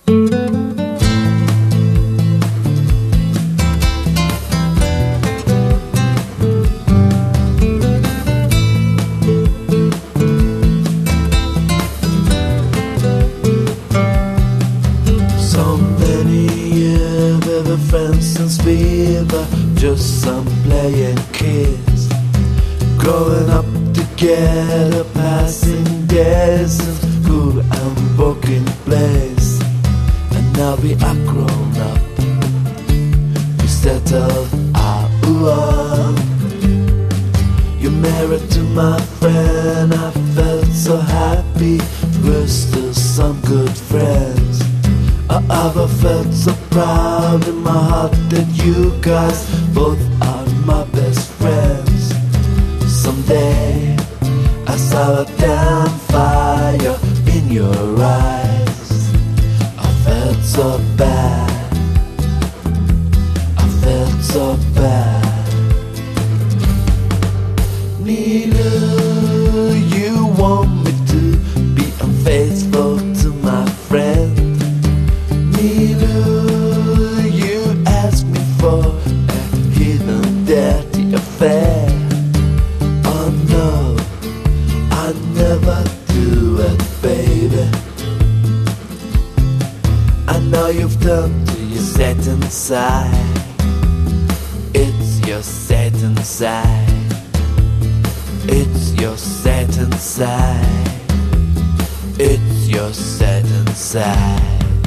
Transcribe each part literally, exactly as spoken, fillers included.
Friends since we were just some playing kids, growing up together, passing days in school and working place. And now we are grown up, we settled our own. You're married to my friend, I felt so happy. We're still some good friends. I ever felt so proud in my heart that you guys both are my best friends. Someday I saw a damn fire in your eyes. I felt so bad, I felt so bad. Neither you want me to be unfaithful to my friend. Neither you ask me for a hidden dirty affair. Oh no, I never do it, baby. I know you've turned to your Satan side. It's your Satan side. It's your Satan side. It's your Satan side.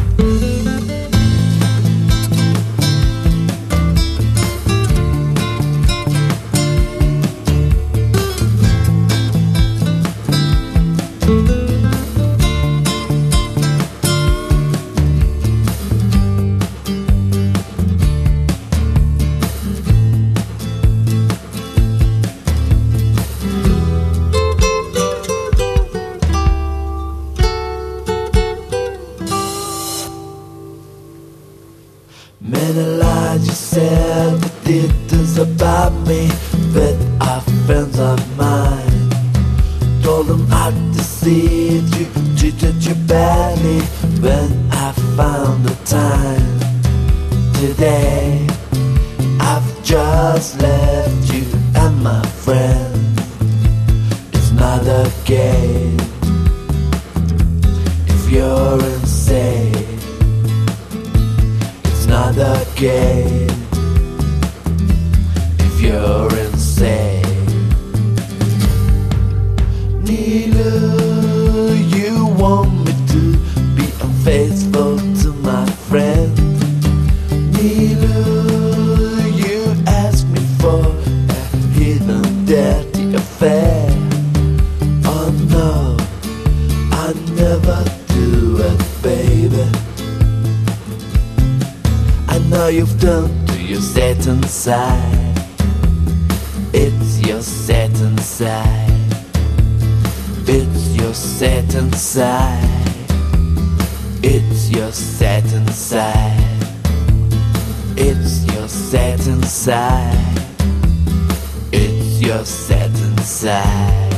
Many lies you said, but it is about me, that are friends of mine. Told them I deceived you, treated you badly when I found the time. Today I've just left you and my friend. It's not a game if you're insane. Not a game if you're insane. Neither you want me to be unfaithful to my friend. Neither you ask me for a hidden dirty affair. Oh no, I never do it, baby. I know you've turned to your Satan side. It's your Satan side. It's your Satan side. It's your Satan side. It's your Satan side. It's your Satan side.